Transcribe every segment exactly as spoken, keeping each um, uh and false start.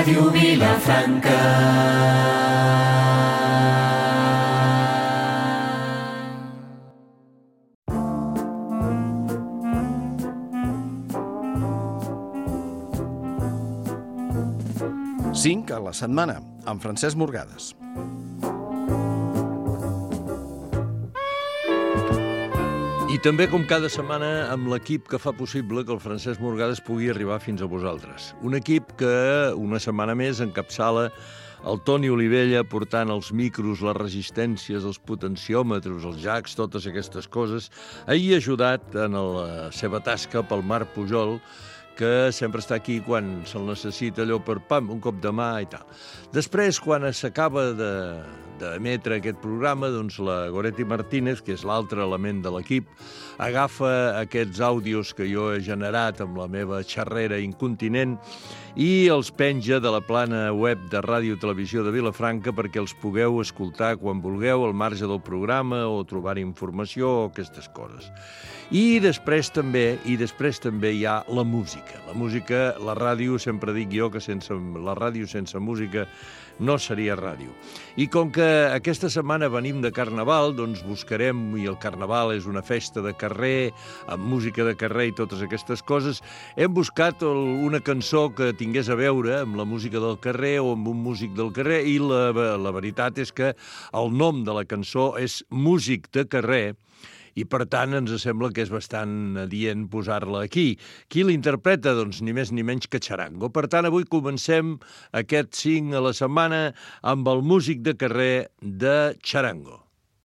Ràdio Vilafranca. cinc a la setmana, amb Francesc Morgades. I també, com cada setmana, amb l'equip que fa possible que el Francesc Morgades pugui arribar fins a vosaltres. Un equip que, una setmana més, encapçala el Toni Olivella portant els micros, les resistències, els potenciòmetres, els jacks, totes aquestes coses. Ahir ajudat en la seva tasca pel Marc Pujol, que sempre està aquí quan se'l necessita allò per pam, un cop de mà i tal. Després, quan s'acaba d'emetre aquest programa, doncs la Goretti Martínez, que és l'altre element de l'equip, agafa aquests àudios que jo he generat amb la meva xarrera incontinent i els penja de la plana web de Ràdio Televisió de Vilafranca perquè els pugueu escoltar quan vulgueu al marge del programa o trobar informació o aquestes coses. I després també i després també hi ha la música. La música, la ràdio, sempre dic jo que sense la ràdio sense música no seria ràdio. I com que aquesta setmana venim de Carnaval, doncs buscarem, i el Carnaval és una festa de carrer, amb música de carrer i totes aquestes coses, hem buscat una cançó que tingués a veure amb la música del carrer o amb un músic del carrer, i la, la veritat és que el nom de la cançó és Músic de carrer, i per tant ens sembla que és bastant adient posar-la aquí. Qui l'interpreta? Doncs ni més ni menys que Charango. Per tant, avui comencem aquest cinc a la setmana amb el Músic de carrer de Charango.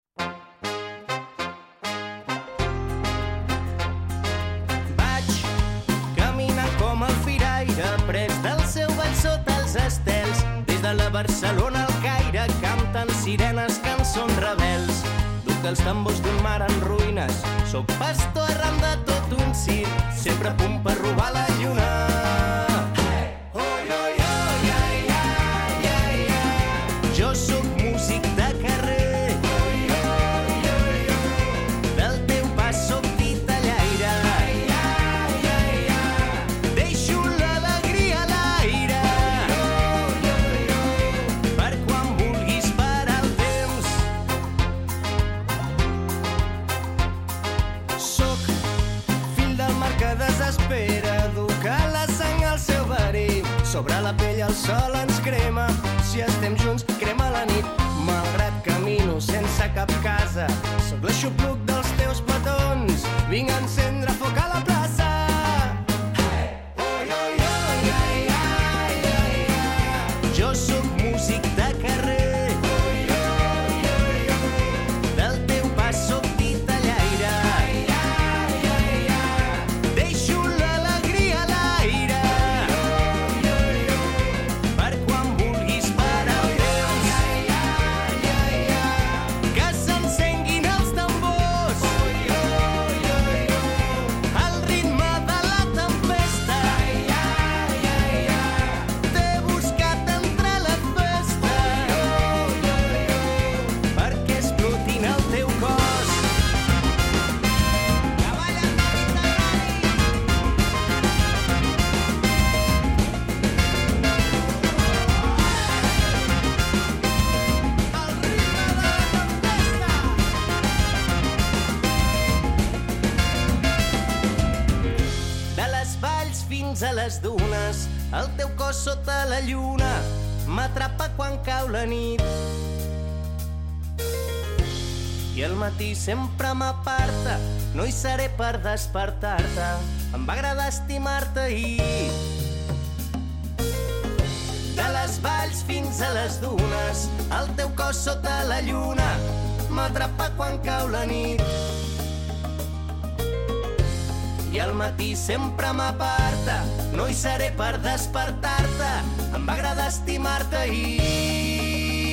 Vaig caminant com el firaire, pres del seu ball sota els estels, des de la Barcelona al Caire, canten sirenes, cançons rebels. Els tambors d'un mar en ruïnes, soc pastor arran de tot un circ, sempre a punt per robar la lluna. Jo sóc músic de carrer, del teu pas sóc titellaire, deixo l'alegria a l'aire, per quan vulguis parar el temps. Soc fill del mar que desespera, educar la sang al seu verí. Sobre la pell el sol ens crema, si estem junts crema la nit. Malgrat camino sense cap casa, sóc l'aixopluc dels teus petons, vinc a encendre foc a la plaça. Jo sóc músic de carrer, del teu pas sóc titellaire, deixo l'alegria a l'aire, per quan vulguis parar el temps, que s'encenguin els tambors, al ritme de la tempesta, t'he buscat entre la festa, perquè explotin el teu cos. De les valls fins a les dunes, el teu cos sota la lluna m'atrapa quan cau la nit. I al matí sempre m'aparta, no hi seré per despertar-te, em va agradar estimar-te ahir. De les valls fins a les dunes, el teu cos sota la lluna m'atrapa quan cau la nit. I al matí sempre m'aparta, no hi seré per despertar-te, em va agradar estimar-te ahir.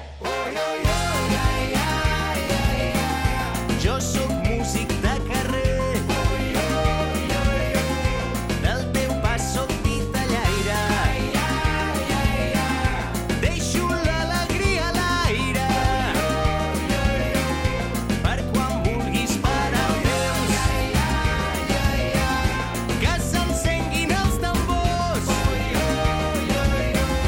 Jo sóc músic de carrer, del teu pas sóc titellaire, deixo l'alegria a l'aire, per quan vulguis parar el temps, que s'encenguin els tambors,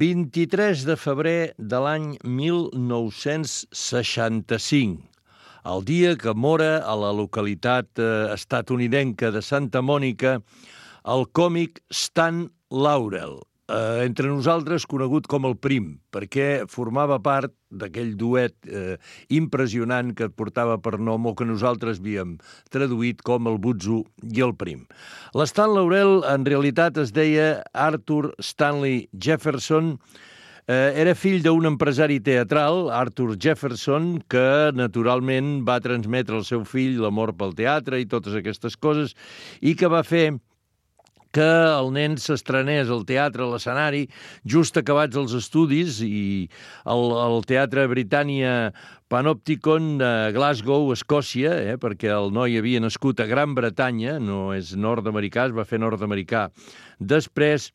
vint-i-tres de febrer de l'any mil nou-cents seixanta-cinc, el dia que mora a la localitat eh, estatunidenca de Santa Mònica el còmic Stan Laurel, eh, entre nosaltres conegut com el Prim, perquè formava part d'aquell duet eh, impressionant que portava per nom o que nosaltres havíem traduït com el Butzo i el Prim. L'Stan Laurel en realitat es deia Arthur Stanley Jefferson. Eh, era fill d'un empresari teatral, Arthur Jefferson, que naturalment va transmetre al seu fill l'amor pel teatre i totes aquestes coses, i que va fer que el nen s'estrenés al teatre, a l'escenari, just acabats els estudis, i el, el Teatre Britannia Panopticon de Glasgow, Escòcia, eh, perquè el noi havia nascut a Gran Bretanya, no és nord-americà, es va fer nord-americà després,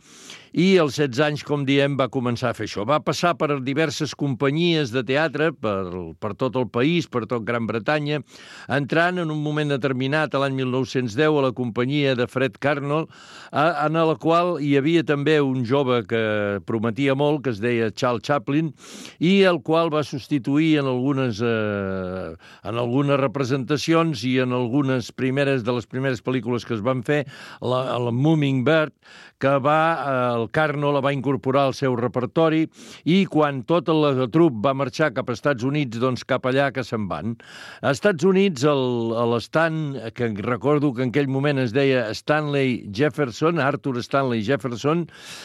i als setze anys, com diem, va començar a fer això. Va passar per diverses companyies de teatre, per, per tot el país, per tot Gran Bretanya, entrant en un moment determinat, a l'any mil nou-cents deu, a la companyia de Fred Carnell, a, en la qual hi havia també un jove que prometia molt, que es deia Charles Chaplin, i el qual va substituir en algunes, eh, en algunes representacions i en algunes primeres de les primeres pel·lícules que es van fer, la, la Hummingbird, que va, eh, el Carnell la va incorporar al seu repertori, i quan tot el trup va marxar cap als Estats Units, doncs cap allà que se'n van. A Estats Units, l'Stan, que recordo que en aquell moment es deia Stanley Jefferson, Arthur Stanley Jefferson,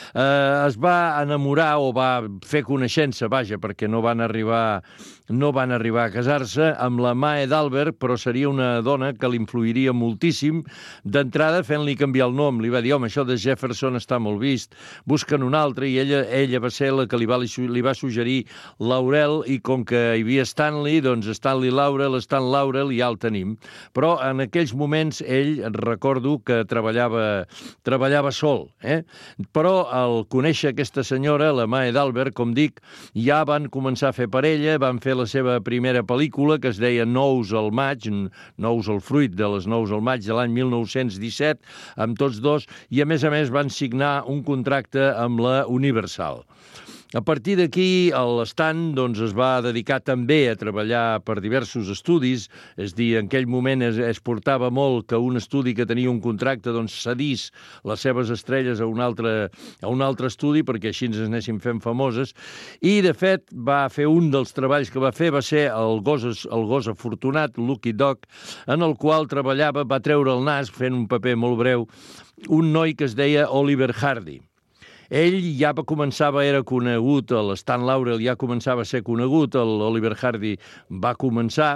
eh, es va enamorar o va fer coneixença, vaja, perquè no van arribar no van arribar a casar-se, amb la Mae d'Albert, però seria una dona que l'influiria moltíssim. D'entrada, fent-li canviar el nom, li va dir, home, això de Jefferson està molt vist, busquen un altre, i ella, ella va ser la que li va, li va suggerir Laurel, i com que hi havia Stanley, doncs Stanley Laurel, Stan Laurel, ja el tenim. Però en aquells moments ell, recordo que treballava, treballava sol, eh? Però al conèixer aquesta senyora, la Mae d'Albert, com dic, ja van començar a fer parella, van fer la seva primera pel·lícula, que es deia Nous al maig, Nous al fruit de les Nous al maig de l'any mil nou-cents disset, amb tots dos, i a més a més van signar un contracte amb la Universal. A partir d'aquí, l'Stan doncs, es va dedicar també a treballar per diversos estudis, és dir, en aquell moment es, es portava molt que un estudi que tenia un contracte doncs, cedís les seves estrelles a un altre, a un altre estudi, perquè així ens anessin fent famoses, i de fet va fer un dels treballs que va fer, va ser el gos, el gos afortunat, Lucky Dog, en el qual treballava, va treure el nas, fent un paper molt breu, un noi que es deia Oliver Hardy. Ell ja començava, era conegut, l'Stan Laurel ja començava a ser conegut, l'Oliver Hardy va començar,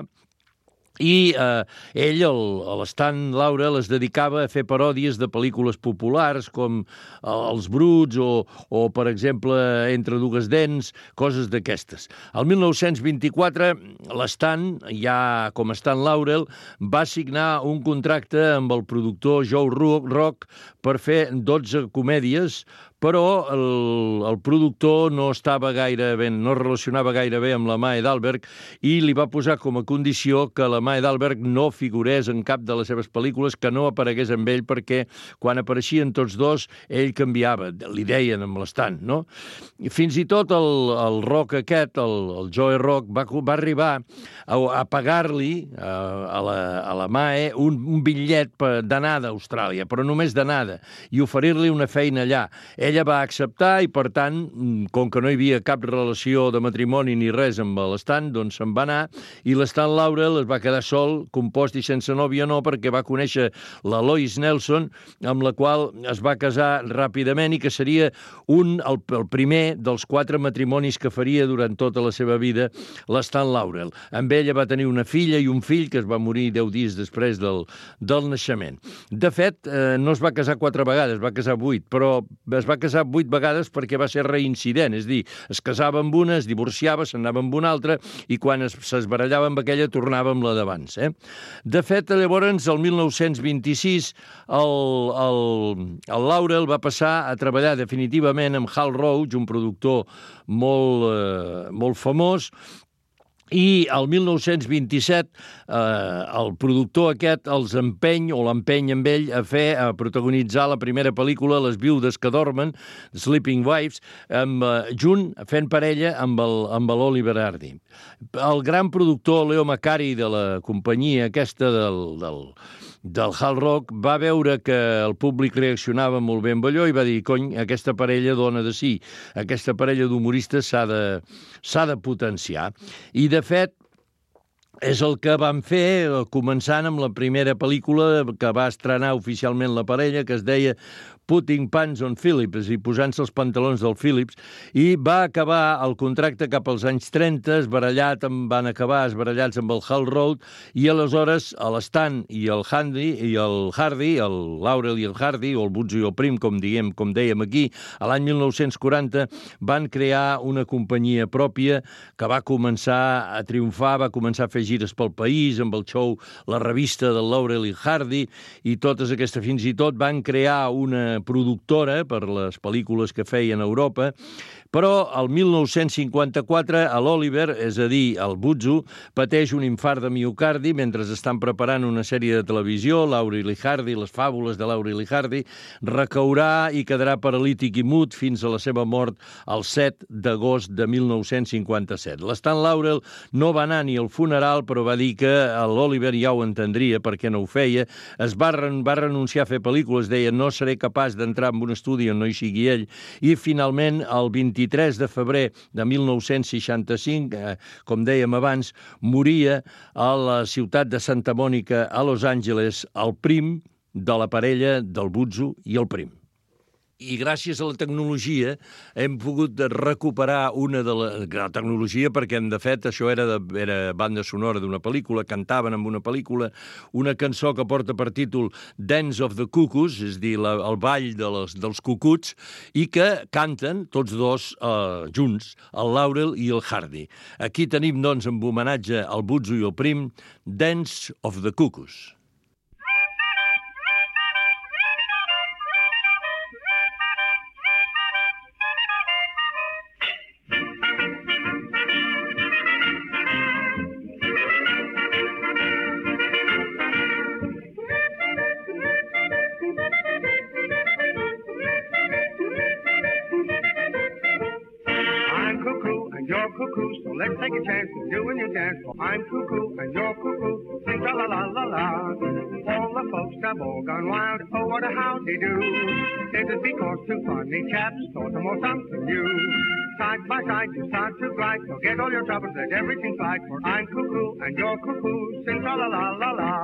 i eh, ell, l'Stan Laurel, es dedicava a fer paròdies de pel·lícules populars com Els Bruts o, o per exemple, Entre dues dents, coses d'aquestes. El mil nou-cents vint-i-quatre, l'Stan, ja com a Stan Laurel, va signar un contracte amb el productor Joe Rock per fer dotze comèdies, però el, el productor no estava gaire ben, no relacionava gaire bé amb la Mae d'Albert, i li va posar com a condició que la Mae d'Albert no figurés en cap de les seves pel·lícules, que no aparegués amb ell, perquè quan apareixien tots dos, ell canviava, li deien amb l'Stan, no? I fins i tot el, el Rock aquest, el, el Joe Rock, va, va arribar a, a pagar-li a, a, la, a la Mae un, un bitllet d'anada a Austràlia, però només d'anada, i oferir-li una feina allà. Ella va acceptar i, per tant, com que no hi havia cap relació de matrimoni ni res amb l'Stan, doncs se'n va anar, i l'Stan Laurel es va quedar sol, compost i sense nòvia no, perquè va conèixer la Lois Nelson, amb la qual es va casar ràpidament, i que seria un, el, el primer dels quatre matrimonis que faria durant tota la seva vida l'Stan Laurel. Amb ella va tenir una filla i un fill que es va morir deu dies després del, del naixement. De fet, eh, no es va casar quatre vegades, es va casar vuit, però es va casar vuit vegades perquè va ser reincident, és a dir, es casava amb una, es divorciava, s'anava amb una altra, i quan s'esbarallava amb aquella tornava amb la d'abans. Eh? De fet, llavors, el mil nou-cents vint-i-sis, el, el, el Laurel va passar a treballar definitivament amb Hal Roach, un productor molt, eh, molt famós, I el mil nou-cents vint-i-set eh, el productor aquest els empeny, o l'empeny amb ell, a fer, a protagonitzar la primera pel·lícula, Les viudes que dormen, Sleeping Wives, amb, eh, junt, fent parella amb el, amb l'Oliver Hardy. El gran productor Leo Macari de la companyia aquesta del, del, del Hard Rock va veure que el públic reaccionava molt bé amb allò i va dir, cony, aquesta parella dona de sí, aquesta parella d'humoristes s'ha de, s'ha de potenciar. I, de fet, és el que van fer, començant amb la primera pel·lícula que va estrenar oficialment la parella, que es deia Putting Pants on Phillips, i posant-se els pantalons del Phillips, i va acabar el contracte cap als anys trenta, esbarallat, van acabar esbarallats amb el Hal Road, i aleshores l'Stan i el Handy, i el Hardy, el Laurel i el Hardy, o el Buzzo i el Prim, com diguem, com dèiem aquí, a l'any mil nou-cents quaranta van crear una companyia pròpia que va començar a triomfar, va començar a fer gires pel país, amb el show La revista del Laurel i Hardy, i totes aquestes, fins i tot van crear una productora per les pel·lícules que feien a Europa, però el mil nou-cents cinquanta-quatre l'Oliver, és a dir, el Buzzo, pateix un infart de miocardi mentre estan preparant una sèrie de televisió, Laurel i Hardy, les fàbules de Laurel i Hardy, recaurà i quedarà paralític i mut fins a la seva mort el set d'agost de mil nou-cents cinquanta-set. L'Stan Laurel no va anar ni al funeral, però va dir que l'Oliver ja ho entendria perquè no ho feia. Es va, va renunciar a fer pel·lícules, deia, no seré capaç d'entrar en un estudi on no hi sigui ell, i finalment el vint-i-tres de febrer de mil nou-cents seixanta-cinc, eh, com dèiem abans, moria a la ciutat de Santa Mònica, a Los Angeles, el prim de la parella del Buzzo i el Prim. I gràcies a la tecnologia hem pogut recuperar una de la, la tecnologia, perquè, de fet, això era, de, era banda sonora d'una pel·lícula, cantaven amb una pel·lícula, una cançó que porta per títol Dance of the Cuckoos, és a dir, la, el ball de les, dels cucuts, i que canten tots dos eh, junts, el Laurel i el Hardy. Aquí tenim, doncs, en homenatge al Buzzo i el Prim, Dance of the Cuckoos. Cuckoo, so let's take a chance of doing your dance. Well, I'm cuckoo and you're cuckoo, sing la la la la la. All the folks have all gone wild, oh what a howdy do. Is it because two funny chaps thought them all something new? Side by side you start to glide, forget all your troubles, let everything slide. For I'm cuckoo and you're cuckoo, sing la la la la la.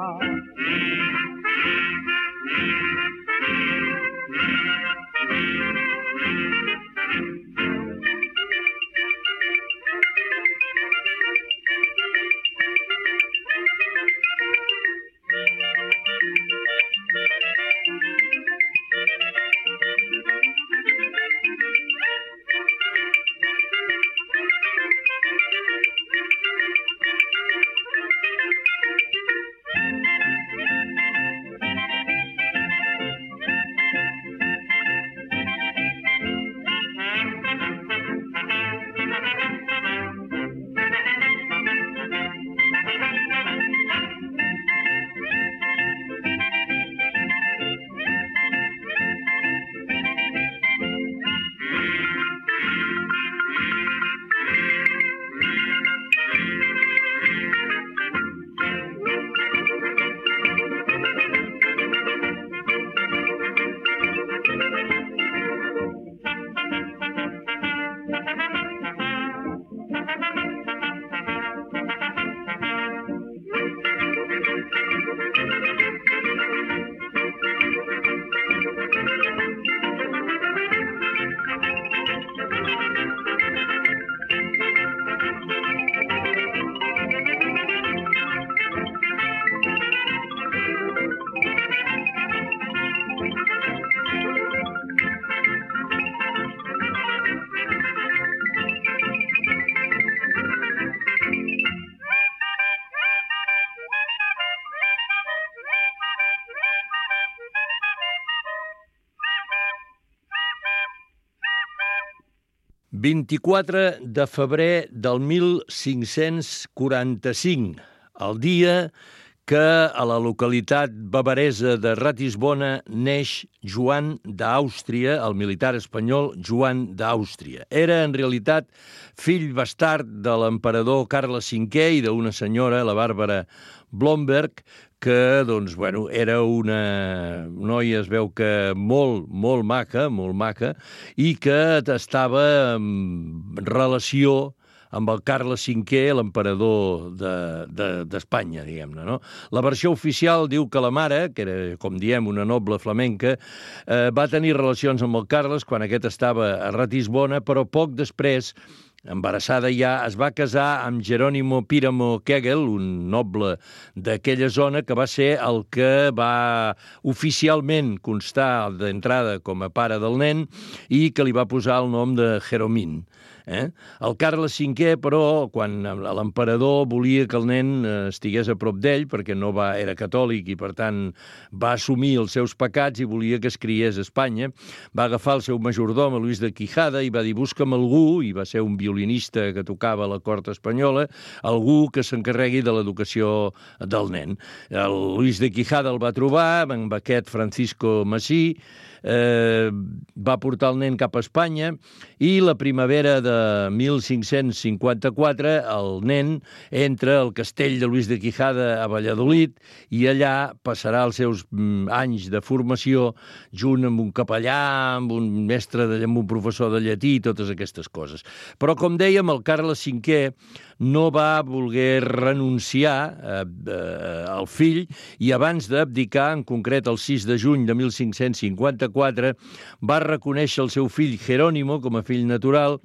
vint-i-quatre de febrer del mil cinc-cents quaranta-cinc, el dia que a la localitat bavaresa de Ratisbona neix Joan d'Àustria, el militar espanyol Joan d'Àustria. Era, en realitat, fill bastard de l'emperador Carles cinquè i d'una senyora, la Bàrbara Blomberg, que, doncs, bueno, era una noia, es veu que molt, molt maca, molt maca, i que estava en relació amb el Carles cinquè, l'emperador d'Espanya, de, de, diguem-ne, no? La versió oficial diu que la mare, que era, com diem, una noble flamenca, eh, va tenir relacions amb el Carles quan aquest estava a Ratisbona, però poc després, embarassada ja, es va casar amb Jerónimo Píramo Kegel, un noble d'aquella zona, que va ser el que va oficialment constar d'entrada com a pare del nen i que li va posar el nom de Jeromín. Eh? El Carles cinquè, però, quan l'emperador volia que el nen estigués a prop d'ell, perquè no va, era catòlic i, per tant, va assumir els seus pecats i volia que es criés a Espanya, va agafar el seu majordom, Luis de Quijada, i va dir, busca'm algú, i va ser un violinista que tocava a la cort espanyola, algú que s'encarregui de l'educació del nen. El Luis de Quijada el va trobar, amb aquest Francisco Masí, eh, va portar el nen cap a Espanya, i la primavera de mil cinc-cents cinquanta-quatre el nen entra al castell de Luis de Quijada a Valladolid i allà passarà els seus anys de formació junt amb un capellà, amb un mestre, de, amb un professor de llatí i totes aquestes coses. Però, com dèiem, el Carles cinquè no va voler renunciar eh, eh, al fill i abans d'abdicar, en concret el sis de juny de mil cinc-cents cinquanta-quatre, va reconèixer el seu fill Jerónimo com a fill natural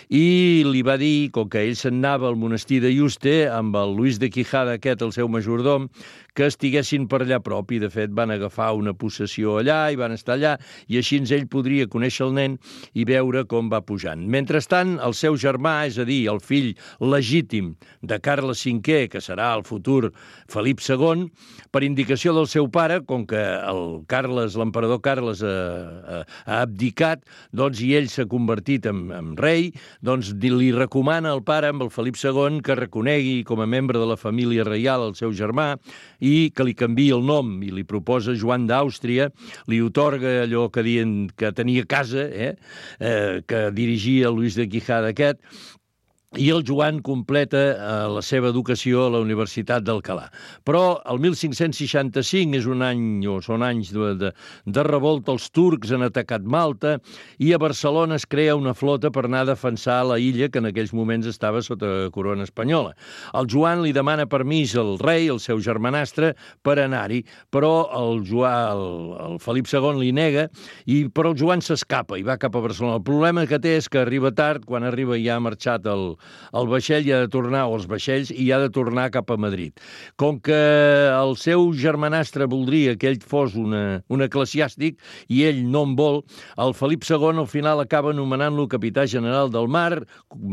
i li va dir, com que ell se'n anava al monestir de Yuste, amb el Luis de Quijada, aquest, el seu majordom, que estiguessin per allà prop, i de fet van agafar una possessió allà i van estar allà, i així ell podria conèixer el nen i veure com va pujant. Mentrestant, el seu germà, és a dir, el fill legítim de Carles cinquè, que serà el futur Felip segon, per indicació del seu pare, com que el Carles, l'emperador Carles ha, ha, ha abdicat, doncs, i ell s'ha convertit en, en rei, doncs li recomana al pare, amb el Felip segon, que reconegui com a membre de la família reial el seu germà, i que li canviï el nom, i li proposa Joan d'Àustria, li otorga allò que dient que tenia casa, eh? Eh, que dirigia Luis de Quijada aquest, i el Joan completa eh, la seva educació a la Universitat d'Alcalà. Però el mil cinc-cents seixanta-cinc és un any, o són anys de, de, de revolta, els turcs han atacat Malta i a Barcelona es crea una flota per anar a defensar la illa que en aquells moments estava sota corona espanyola. El Joan li demana permís al rei, el seu germanastre, per anar-hi, però el, Joan, el, el Felip segon li nega, i, però el Joan s'escapa i va cap a Barcelona. El problema que té és que arriba tard, quan arriba ja ha marxat el el vaixell i ha de tornar, o els vaixells, i ha de tornar cap a Madrid. Com que el seu germanastre voldria que ell fos una, un eclesiàstic i ell no en vol, el Felip segon al final acaba nomenant-lo capità general del mar,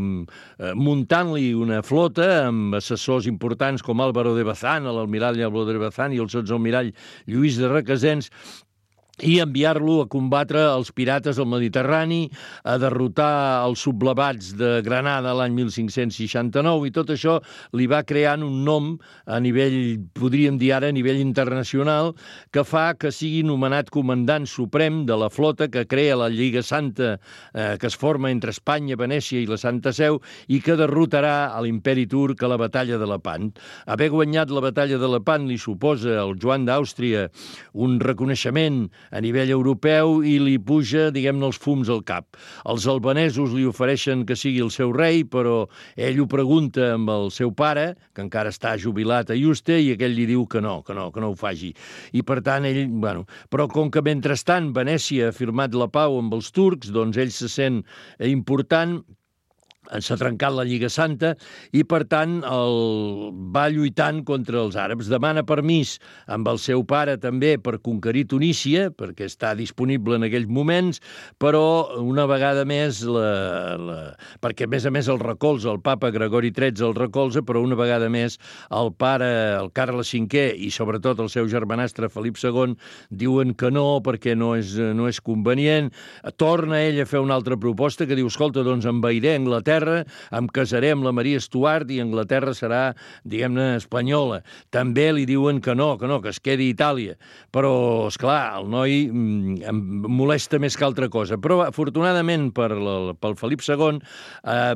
muntant-li una flota amb assessors importants com Álvaro de Bazán, l'almirall Álvaro de Bazán i el sotsalmirall Lluís de Requesens, i enviar-lo a combatre els pirates del Mediterrani, a derrotar els sublevats de Granada l'any mil cinc-cents seixanta-nou, i tot això li va creant un nom a nivell, podríem dir ara, a nivell internacional, que fa que sigui nomenat comandant suprem de la flota que crea la Lliga Santa, eh, que es forma entre Espanya, Venècia i la Santa Seu, i que derrotarà a l'imperi turc a la batalla de Lepant. Haver guanyat la batalla de Lepant li suposa al Joan d'Àustria un reconeixement a nivell europeu i li puja, diguem-ne, els fums al cap. Els albanesos li ofereixen que sigui el seu rei, però ell ho pregunta amb el seu pare, que encara està jubilat a Yuste, i aquell li diu que no, que no, que no ho faci. I per tant ell, bueno, però com que mentrestant Venècia ha firmat la pau amb els turcs, doncs ell se sent important, s'ha trencat la Lliga Santa i, per tant, el... va lluitant contra els àrabs. Demana permís amb el seu pare també per conquerir Tunísia, perquè està disponible en aquells moments, però una vegada més, la... La... perquè a més a més el recolza, el papa Gregori tretze el recolza, però una vegada més el pare, el Carles cinquè i sobretot el seu germanastre Felip segon diuen que no, perquè no és, no és convenient. Torna ell a fer una altra proposta que diu, escolta, doncs envairé Anglaterra, em casaré amb la Maria Stuart i Anglaterra serà, diguem-ne, espanyola. També li diuen que no, que no, que es quedi a Itàlia. Però, esclar, el noi em molesta més que altra cosa. Però, afortunadament, per la, pel Felip segon, eh,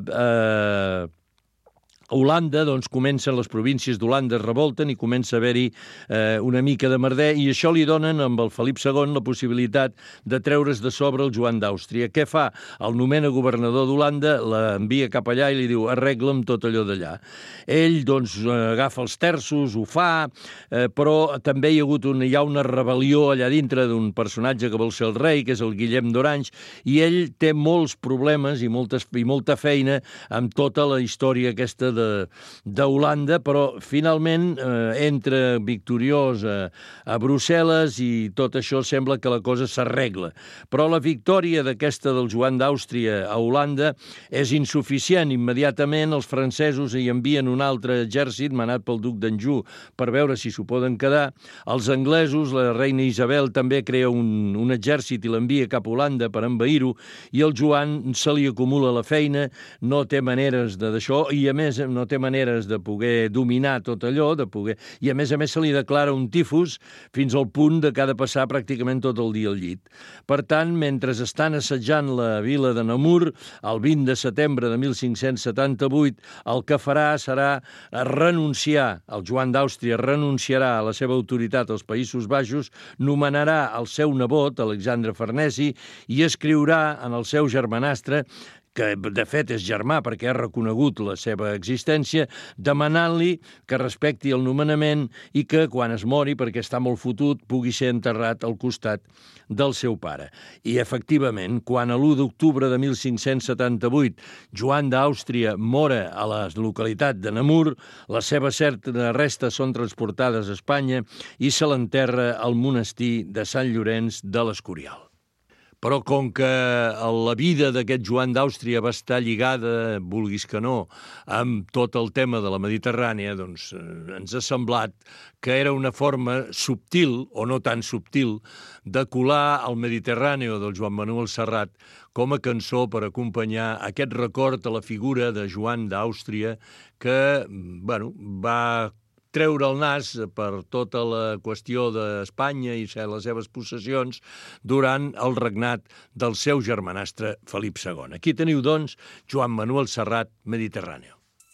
eh, Holanda, doncs, comencen les províncies d'Holanda, es revolten i comença a haver-hi eh, una mica de merder, i això li donen amb el Felip segon la possibilitat de treure's de sobre el Joan d'Àustria. Què fa? El nomena governador d'Holanda, l'envia cap allà i li diu, arregla'm tot allò d'allà. Ell, doncs, agafa els terços, ho fa, eh, però també hi ha hagut una, hi ha una rebel·lió allà dintre d'un personatge que vol ser el rei, que és el Guillem d'Orange, i ell té molts problemes i, moltes, i molta feina amb tota la història aquesta de d'Holanda, però finalment eh, entra victoriós a, a Brussel·les i tot això sembla que la cosa s'arregla. Però la victòria d'aquesta del Joan d'Àustria a Holanda és insuficient. Immediatament els francesos hi envien un altre exèrcit manat pel duc d'Anjou per veure si s'ho poden quedar. Els anglesos, la reina Isabel, també crea un, un exèrcit i l'envia cap a Holanda per envair-ho, i el Joan se li acumula la feina, no té maneres d'això, i a més no té maneres de poder dominar tot allò, de poder... i a més a més se li declara un tifus fins al punt de que ha de passar pràcticament tot el dia al llit. Per tant, mentre estan assetjant la vila de Namur, el vint de setembre de mil cinc-cents setanta-vuit, el que farà serà renunciar, el Joan d'Àustria renunciarà a la seva autoritat als Països Baixos, nomenarà el seu nebot, Alexandre Farnesi, i escriurà en el seu germanastre, que de fet és germà perquè ha reconegut la seva existència, demanant-li que respecti el nomenament i que quan es mori, perquè està molt fotut, pugui ser enterrat al costat del seu pare. I efectivament, quan a l'u d'octubre de mil cinc-cents setanta-vuit Joan d'Àustria mora a la localitat de Namur, les seves restes són transportades a Espanya i se l'enterra al monestir de Sant Llorenç de l'Escorial. Però com que la vida d'aquest Joan d'Àustria va estar lligada, vulguis que no, amb tot el tema de la Mediterrània, doncs ens ha semblat que era una forma subtil, o no tan subtil, de colar el Mediterrani del Joan Manuel Serrat com a cançó per acompanyar aquest record a la figura de Joan d'Àustria que, bueno, va treure el nas per tota la qüestió d'Espanya i les seves possessions durant el regnat del seu germanastre Felip segon. Aquí teniu, doncs, Joan Manuel Serrat, Mediterrani.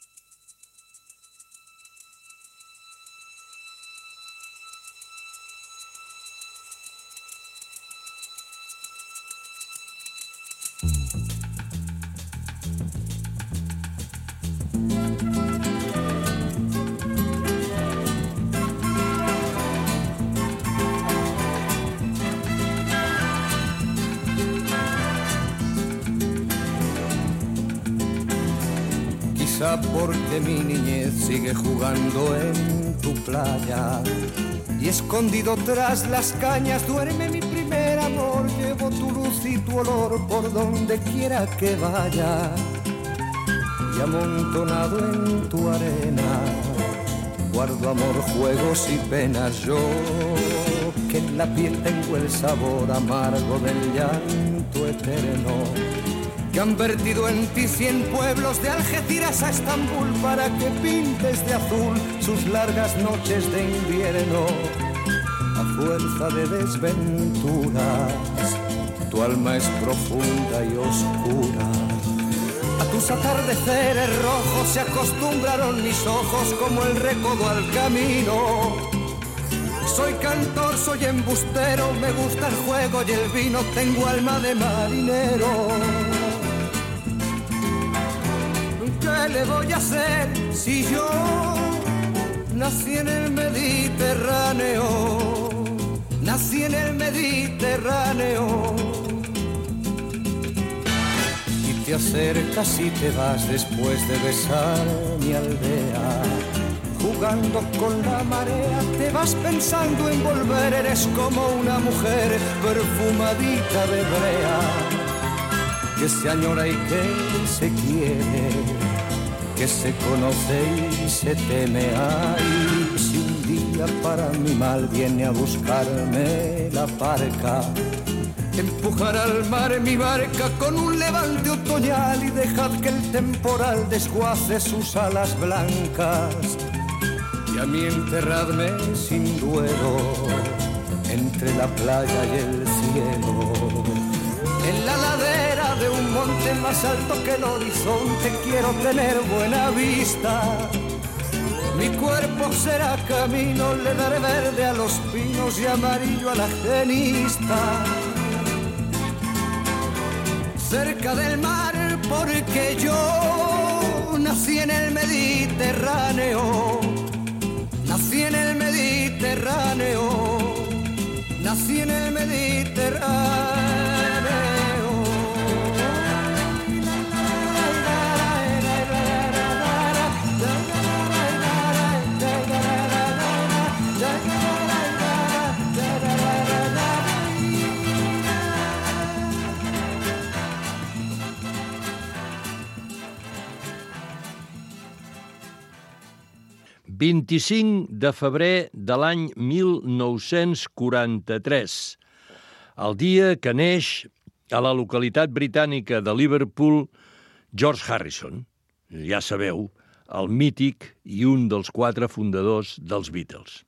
Porque mi niñez sigue jugando en tu playa y escondido tras las cañas duerme mi primer amor. Llevo tu luz y tu olor por donde quiera que vaya y amontonado en tu arena guardo amor, juegos y penas. Yo que en la piel tengo el sabor amargo del llanto eterno, que han vertido en ti cien pueblos de Algeciras a Estambul para que pintes de azul sus largas noches de invierno. A fuerza de desventuras, tu alma es profunda y oscura. A tus atardeceres rojos se acostumbraron mis ojos como el recodo al camino. Soy cantor, soy embustero, me gusta el juego y el vino, tengo alma de marinero. ¿Qué le voy a hacer si yo nací en el Mediterráneo? Nací en el Mediterráneo. Y te acercas y te vas después de besar mi aldea. Jugando con la marea te vas pensando en volver, eres como una mujer perfumadita de brea, que se añora y que se quiere, que se conoce y se teme. Ay, si un día para mi mal viene a buscarme la parca, empujar al mar mi barca con un levante otoñal y dejad que el temporal desguace sus alas blancas. Y a mí enterradme sin duelo entre la playa y el cielo, en la ladera de un monte más alto que el horizonte. Quiero tener buena vista, mi cuerpo será camino, le daré verde a los pinos y amarillo a la genista. Cerca del mar porque yo nací en el Mediterráneo, nací en el Mediterráneo, nací en el Mediterráneo. vint-i-cinc de febrer de l'any mil nou-cents quaranta-tres, el dia que neix a la localitat britànica de Liverpool George Harrison, ja sabeu, el mític i un dels quatre fundadors dels Beatles.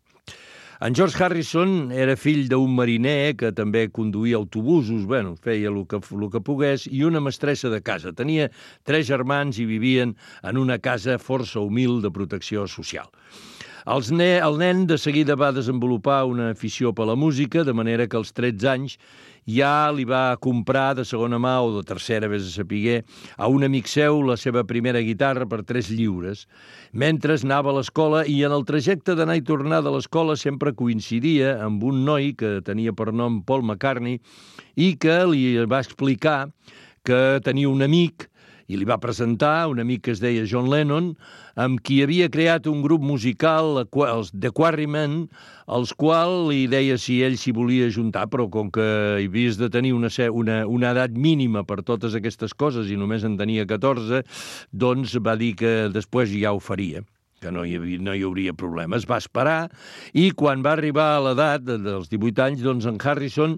En George Harrison era fill d'un mariner que també conduïa autobusos, bueno, feia el que, el que pogués, i una mestressa de casa. Tenia tres germans i vivien en una casa força humil de protecció social. Els ne, el nen de seguida va desenvolupar una afició per la música, de manera que als tretze anys ja li va comprar de segona mà o de tercera, vés a sapiguer, a un amic seu la seva primera guitarra per tres lliures, mentre anava a l'escola, i en el trajecte d'anar i tornar de l'escola sempre coincidia amb un noi que tenia per nom Paul McCartney i que li va explicar que tenia un amic i li va presentar un amic que es deia John Lennon, amb qui havia creat un grup musical, els The Quarrymen, els quals li deia si ell s'hi volia ajuntar, però com que hi havies de tenir una, una, una edat mínima per totes aquestes coses i només en tenia catorze, doncs va dir que després ja ho faria, que no hi, havia, no hi hauria problema. Es va esperar i quan va arribar a l'edat dels divuit anys, doncs en Harrison,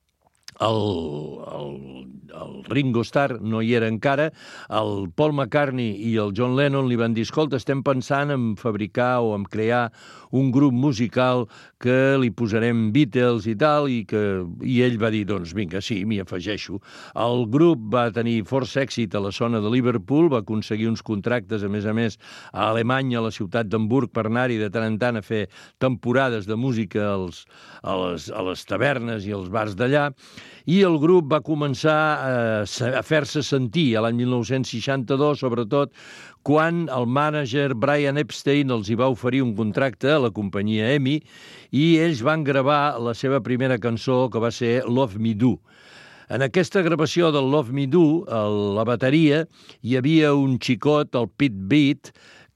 el, el, el Ringo Starr no hi era encara, el Paul McCartney i el John Lennon li van dir, escolta, estem pensant en fabricar o en crear un grup musical que li posarem Beatles i tal, i, que, i ell va dir, doncs vinga, sí, m'hi afegeixo. El grup va tenir força èxit a la zona de Liverpool, va aconseguir uns contractes, a més a més, a Alemanya, a la ciutat d'Hamburg, per anar-hi de tant en tant a fer temporades de música als, a, les, a les tavernes i als bars d'allà, i el grup va començar a, a fer-se sentir a l'any mil nou-cents seixanta-dos, sobretot, quan el mànager Brian Epstein els hi va oferir un contracte a la companyia E M I i ells van gravar la seva primera cançó, que va ser Love Me Do. En aquesta gravació del Love Me Do, a la bateria, hi havia un xicot, el Pete Beat,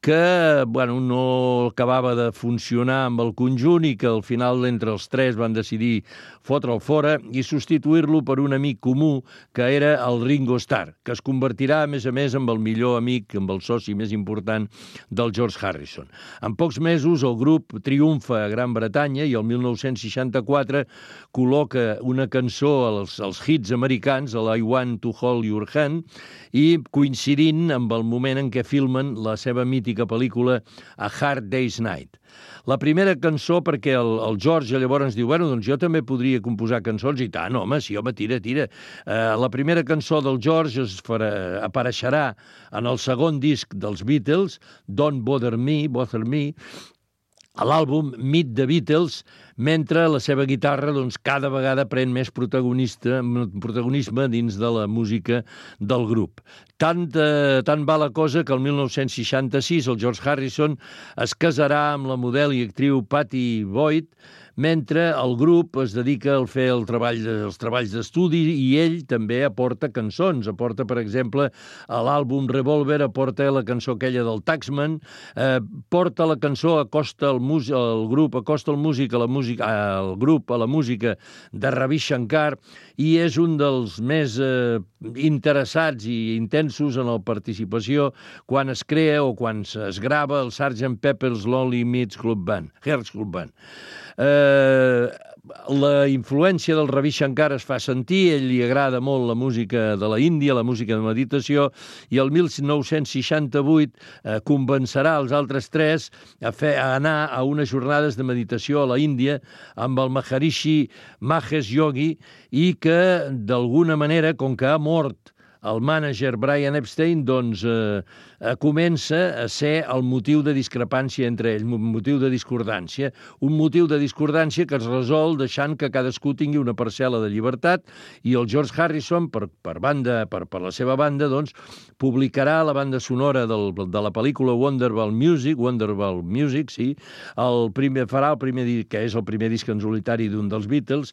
que bueno, no acabava de funcionar amb el conjunt i que al final entre els tres van decidir fotre'l fora i substituir-lo per un amic comú que era el Ringo Starr, que es convertirà a més a més amb el millor amic, amb el soci més important del George Harrison. En pocs mesos el grup triomfa a Gran Bretanya i el mil nou-cents seixanta-quatre col·loca una cançó als, als hits americans, el I Want to Hold Your Hand, i coincidint amb el moment en què filmen la seva mítica pel·lícula A Hard Day's Night. La primera cançó, perquè el, el George llavors ens diu, bueno, doncs jo també podria composar cançons, i tant, home, sí, home, tira, tira. Uh, la primera cançó del George es farà, apareixerà en el segon disc dels Beatles, Don't Bother Me, Bother Me, a l'àlbum Meet the Beatles, mentre la seva guitarra doncs, cada vegada pren més protagonista, protagonisme dins de la música del grup. Tant, eh, tant va la cosa que el mil nou-cents seixanta-sis el George Harrison es casarà amb la model i actriu Pattie Boyd, mentre el grup es dedica a fer el treball de, els treballs d'estudi i ell també aporta cançons. Aporta, per exemple, a l'àlbum Revolver, aporta la cançó aquella del Taxman, eh, porta la cançó, acosta el, mus, el grup, acosta el, músic a la música, el grup a la música de Ravi Shankar i és un dels més eh, interessats i intensos en la participació quan es crea o quan es grava el sergeant Pepper's Lonely Hearts Club Band. Hearts Club Band. Eh, la influència del Ravi Shankar es fa sentir, ell li agrada molt la música de la Índia, la música de meditació, i el mil nou-cents seixanta-vuit eh, convencerà els altres tres a, fer, a anar a unes jornades de meditació a la Índia amb el Maharishi Mahesh Yogi i que, d'alguna manera, com que ha mort el mànager Brian Epstein, doncs eh, eh, comença a ser el motiu de discrepància entre ells, un motiu de discordància, un motiu de discordància que es resol deixant que cadascú tingui una parcel·la de llibertat i el George Harrison, per, per, banda, per, per la seva banda, doncs, publicarà la banda sonora del, de la pel·lícula Wonderwall Music, Wonderwall Music, sí, el primer, farà el primer, que és el primer disc en solitari d'un dels Beatles,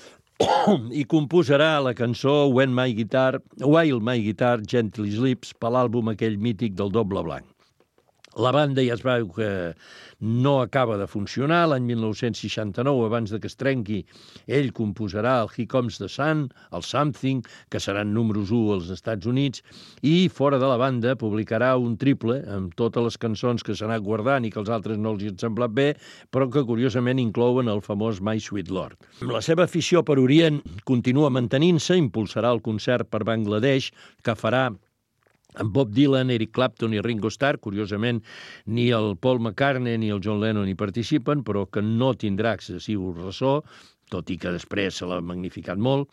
i composarà la cançó When My Guitar, While My Guitar Gently Sleeps per l'àlbum aquell mític del Doble Blanc. La banda ja es veu que no acaba de funcionar. L'any mil nou-cents seixanta-nou, abans de que es trenqui, ell composarà el Here Comes the Sun, el Something, que seran números u als Estats Units, i fora de la banda publicarà un triple amb totes les cançons que s'ha anat guardant i que els altres no els hi han semblat bé, però que curiosament inclouen el famós My Sweet Lord. La seva afició per Orient continua mantenint-se, impulsarà el concert per Bangladesh, que farà amb Bob Dylan, Eric Clapton i Ringo Starr. Curiosament, ni el Paul McCartney ni el John Lennon hi participen, però que no tindrà excessiu ressò, tot i que després se l'ha magnificat molt.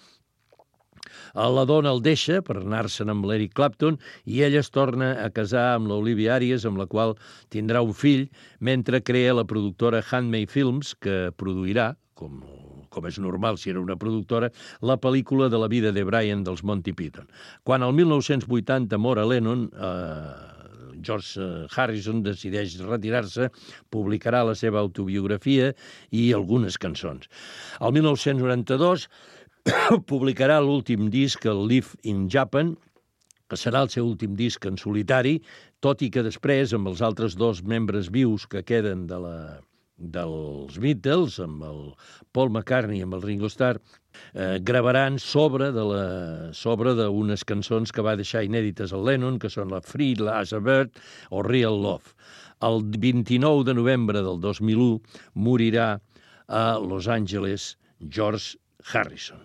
La dona el deixa per anar-se'n amb l'Eric Clapton i ella es torna a casar amb l'Olivia Arias, amb la qual tindrà un fill, mentre crea la productora Handmade Films, que produirà, com com és normal si era una productora, la pel·lícula de la vida de Brian dels Monty Python. Quan el mil nou-cents vuitanta mor a Lennon, eh, George Harrison decideix retirar-se, publicarà la seva autobiografia i algunes cançons. El mil nou-cents noranta-dos publicarà l'últim disc, el Live in Japan, que serà el seu últim disc en solitari, tot i que després, amb els altres dos membres vius que queden de la dels Beatles, amb el Paul McCartney i amb el Ringo Starr, eh, gravaran sobre de la, sobre d'unes cançons que va deixar inèdites al Lennon, que són la Free as a Bird o Real Love. El vint-i-nou de novembre del dos mil u morirà a Los Angeles George Harrison.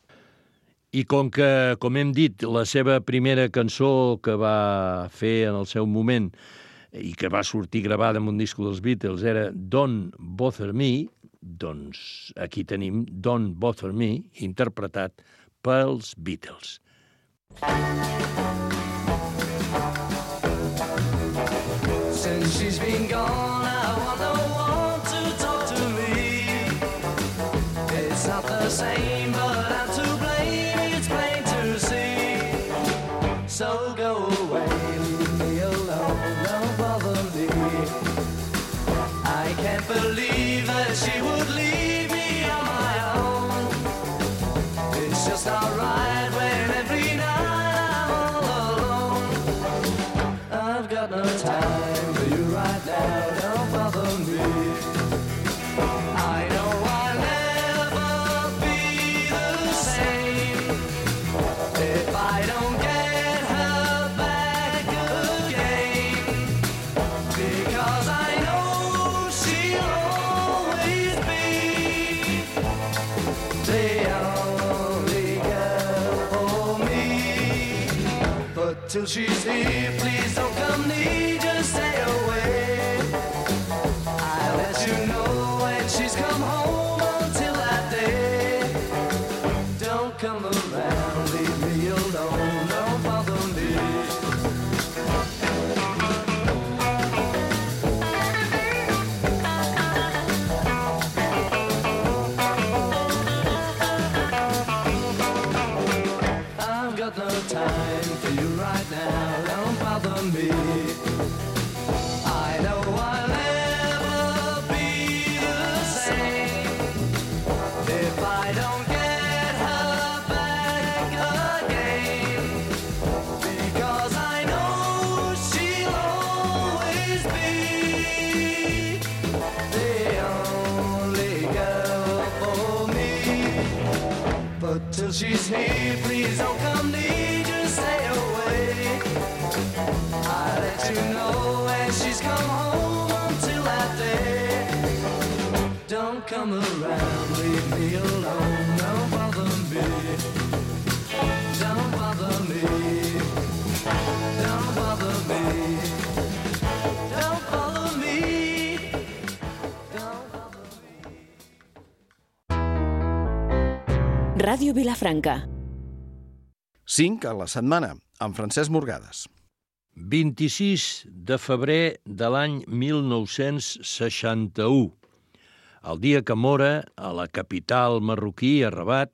I com que, com hem dit, la seva primera cançó que va fer en el seu moment i que va sortir gravada en un disco dels Beatles era Don't Bother Me, doncs aquí tenim Don't Bother Me, interpretat pels Beatles. Since she's been gone, I want no one to talk to me. It's not the same, but I'm to blame, it's plain to see. So go away, leave me alone, don't bother me. I can't believe that she would leave me on my own. It's just not right when every night I'm all alone. I've got no time for you right now, don't bother me. I know I'll never be the same if I don't get her back again, because I know she'll always be the only girl for me. But till she's here, please don't come near, just stay away. I'll let you know when she's come home. Until that day, don't come around, leave me alone, don't bother me. time for you right now. Don't bother me. I know I'll never be the same if I don't get her back again, because I know she'll always be the only girl for me. But till she's here, please don't come near, just stay away. I'll let you know when she's come home. Until that day, don't come around, leave me alone. Don't bother me, don't bother me, don't bother me, don't bother me, don't bother me. Ràdio Vilafranca. cinc a la setmana, amb Francesc Morgades. vint-i-sis de febrer de l'any mil nou-cents seixanta-u, el dia que mora a la capital marroquí, a Rabat,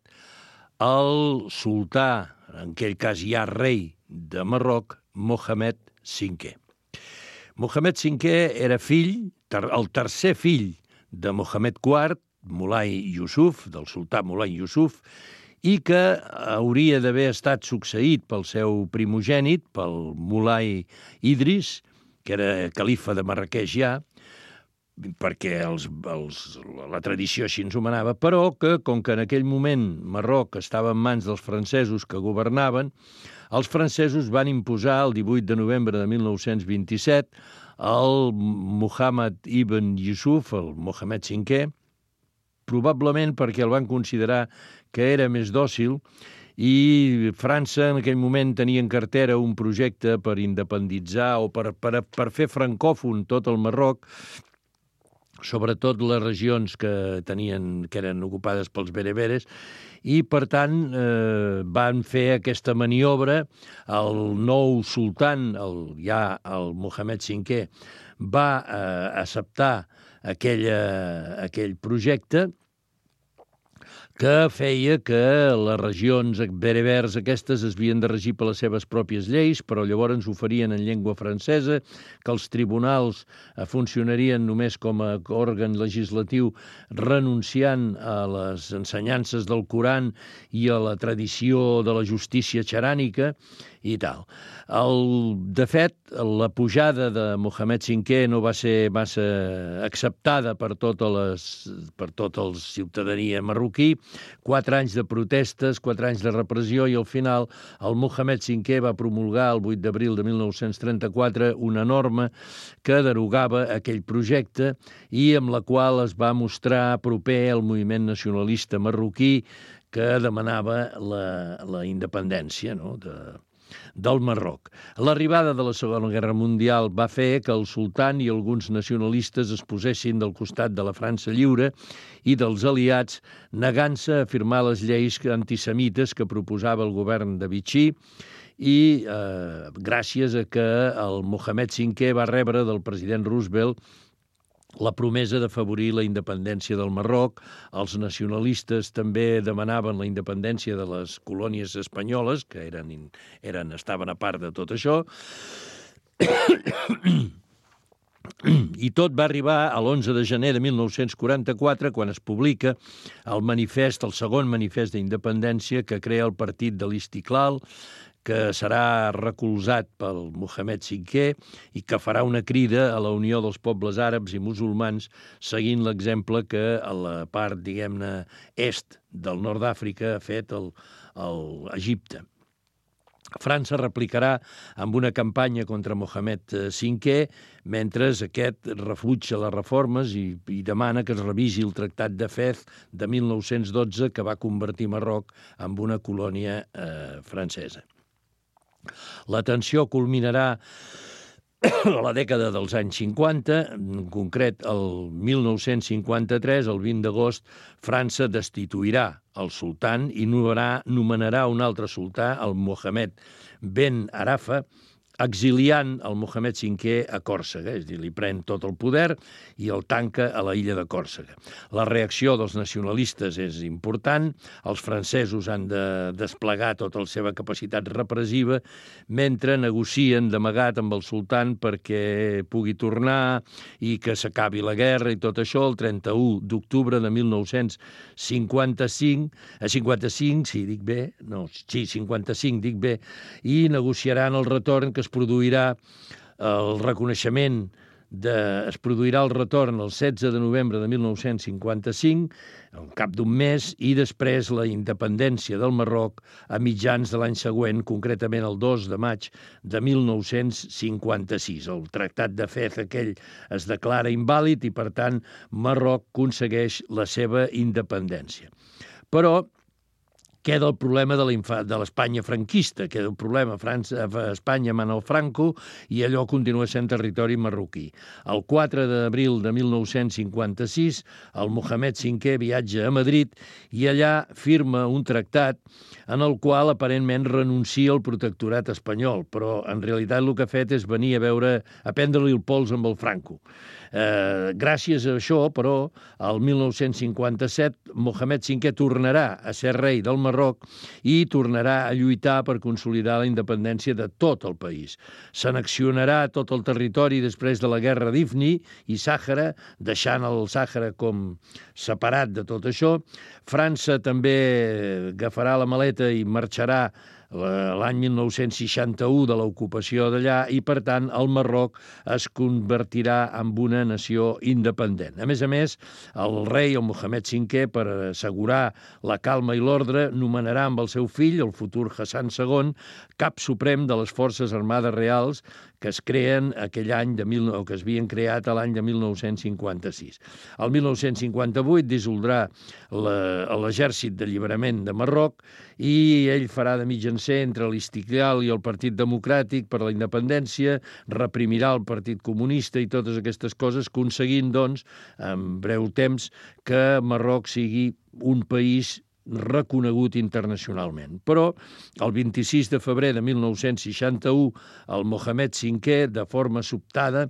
el sultà, en aquell cas ja rei de Marroc, Mohamed cinquè. Mohamed cinquè era fill, el tercer fill de Mohamed quart, Mulai Yusuf, del sultà Mulai Yusuf, i que hauria d'haver estat succeït pel seu primogènit, pel Mulai Idris, que era califa de Marràqueix ja, perquè els, els, la tradició així ens ho manava, però que, com que en aquell moment Marroc estava en mans dels francesos que governaven, els francesos van imposar el divuit de novembre de mil nou-cents vint-i-set el Muhammad ibn Yusuf, el Mohamed cinquè, probablement perquè el van considerar que era més dòcil, i França en aquell moment tenia en cartera un projecte per independitzar o per, per, per fer francòfon tot el Marroc, sobretot les regions que tenien, que eren ocupades pels bereberes, i per tant eh, van fer aquesta maniobra. El nou sultan, el, ja el Mohamed cinquè, va eh, acceptar aquella, aquell projecte, que feia que les regions berebers aquestes es havien de regir per les seves pròpies lleis, però llavors oferien en llengua francesa, que els tribunals funcionarien només com a òrgan legislatiu, renunciant a les ensenyances del Coran i a la tradició de la justícia xerànica i tal. El, de fet, la pujada de Mohamed cinquè no va ser massa acceptada per tota les, per tota la ciutadania marroquí. Quatre anys de protestes, quatre anys de repressió, i al final el Mohamed cinquè va promulgar el vuit d'abril de mil nou-cents trenta-quatre una norma que derogava aquell projecte i amb la qual es va mostrar proper al moviment nacionalista marroquí que demanava la, la independència, no?, de, del Marroc. L'arribada de la Segona Guerra Mundial va fer que el sultan i alguns nacionalistes es posessin del costat de la França lliure i dels aliats, negant-se a firmar les lleis antisemites que proposava el govern de Vichy, i eh, gràcies a que el Mohamed cinquè va rebre del president Roosevelt la promesa d'afavorir la independència del Marroc. Els nacionalistes també demanaven la independència de les colònies espanyoles, que eren, eren, estaven a part de tot això. I tot va arribar a l'onze de gener de mil nou-cents quaranta-quatre, quan es publica el manifest, el segon manifest d'independència, que crea el partit de l'Istiklal, que serà recolzat pel Mohamed cinquè i que farà una crida a la unió dels pobles àrabs i musulmans, seguint l'exemple que a la part, diguem-ne, est del nord d'Àfrica ha fet el, el Egipte. França replicarà amb una campanya contra Mohamed cinquè, mentre aquest refutja les reformes i, i demana que es revisi el Tractat de Fez de mil nou-cents dotze, que va convertir Marroc en una colònia eh, francesa. La tensió culminarà a la dècada dels anys cinquanta, en concret el mil nou-cents cinquanta-tres, el vint d'agost, França destituirà el sultan i nomenarà un altre sultà, el Mohamed Ben Arafa, exiliant el Mohamed cinquè a Còrsega, és a dir, li pren tot el poder i el tanca a la illa de Còrsega. La reacció dels nacionalistes és important, els francesos han de desplegar tota la seva capacitat repressiva, mentre negocien d'amagat amb el sultan perquè pugui tornar i que s'acabi la guerra i tot això el trenta-u d'octubre de mil nou-cents cinquanta-cinc, a cinquanta-cinc, sí, dic bé, no, sí, cinquanta-cinc, dic bé, i negociaran el retorn que es produirà el reconeixement de, es produirà el retorn el setze de novembre de mil nou-cents cinquanta-cinc, al cap d'un mes, i després la independència del Marroc a mitjans de l'any següent, concretament el dos de maig de mil nou-cents cinquanta-sis. El Tractat de Fez aquell es declara invàlid i, per tant, Marroc aconsegueix la seva independència. Però queda el problema de l'Espanya franquista, queda el problema, França, Espanya mana el Franco i allò continua sent territori marroquí. El quatre d'abril de mil nou-cents cinquanta-sis, el Mohamed cinquè viatja a Madrid i allà firma un tractat en el qual aparentment renuncia al protectorat espanyol, però en realitat el que ha fet és venir a veure, a prendre-li el pols amb el Franco. Eh, gràcies a això, però, el mil nou-cents cinquanta-set, Mohamed cinquè tornarà a ser rei del Marroc i tornarà a lluitar per consolidar la independència de tot el país. S'annexionarà tot el territori després de la guerra d'Ifni i Sàhara, deixant el Sàhara com separat de tot això. França també agafarà la maleta i marxarà l'any mil nou-cents seixanta-u de l'ocupació d'allà i, per tant, el Marroc es convertirà en una nació independent. A més a més, el rei, el Mohamed cinquè, per assegurar la calma i l'ordre, nomenarà amb el seu fill, el futur Hassan segon, cap suprem de les Forces Armades Reals que es creen aquell any, de mil, o que es havien creat a l'any de mil nou-cents cinquanta-sis. El mil nou-cents cinquanta-vuit dissoldrà l'Exèrcit d'Alliberament de Marroc i ell farà de mitjancer entre l'Istiklal i el Partit Democràtic per la independència, reprimirà el Partit Comunista i totes aquestes coses, aconseguint, doncs, en breu temps, que Marroc sigui un país reconegut internacionalment. Però el vint-i-sis de febrer de mil nou-cents seixanta-u, el Mohamed cinquè, de forma sobtada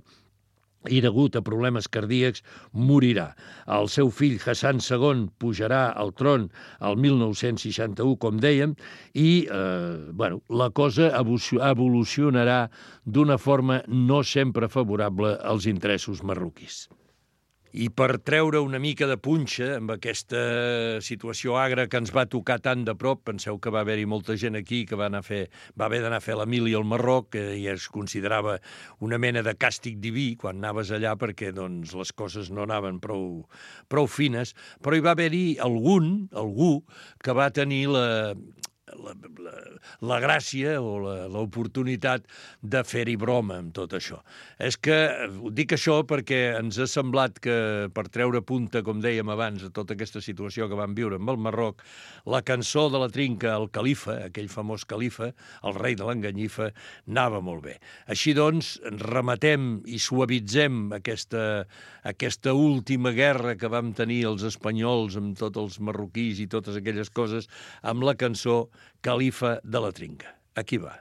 i degut a problemes cardíacs, morirà. El seu fill Hassan segon pujarà al tron el mil nou-cents seixanta-u, com dèiem, i eh, bueno, la cosa evolucionarà d'una forma no sempre favorable als interessos marroquís. I per treure una mica de punxa amb aquesta situació agra que ens va tocar tan de prop, penseu que va haver-hi molta gent aquí que va, anar a fer, va haver d'anar a fer la mili al Marroc, que ja es considerava una mena de càstig diví quan anaves allà perquè doncs, les coses no anaven prou, prou fines, però hi va haver-hi algun, algú que va tenir la... La, la, la gràcia o l'oportunitat de fer-hi broma amb tot això. És que, dic això perquè ens ha semblat que per treure punta, com dèiem abans, a tota aquesta situació que vam viure amb el Marroc, la cançó de la Trinca, el califa, aquell famós califa, el rei de l'enganyifa, anava molt bé. Així doncs, rematem i suavitzem aquesta, aquesta última guerra que vam tenir els espanyols amb tots els marroquís i totes aquelles coses amb la cançó Califa de la Trinca. Aquí va.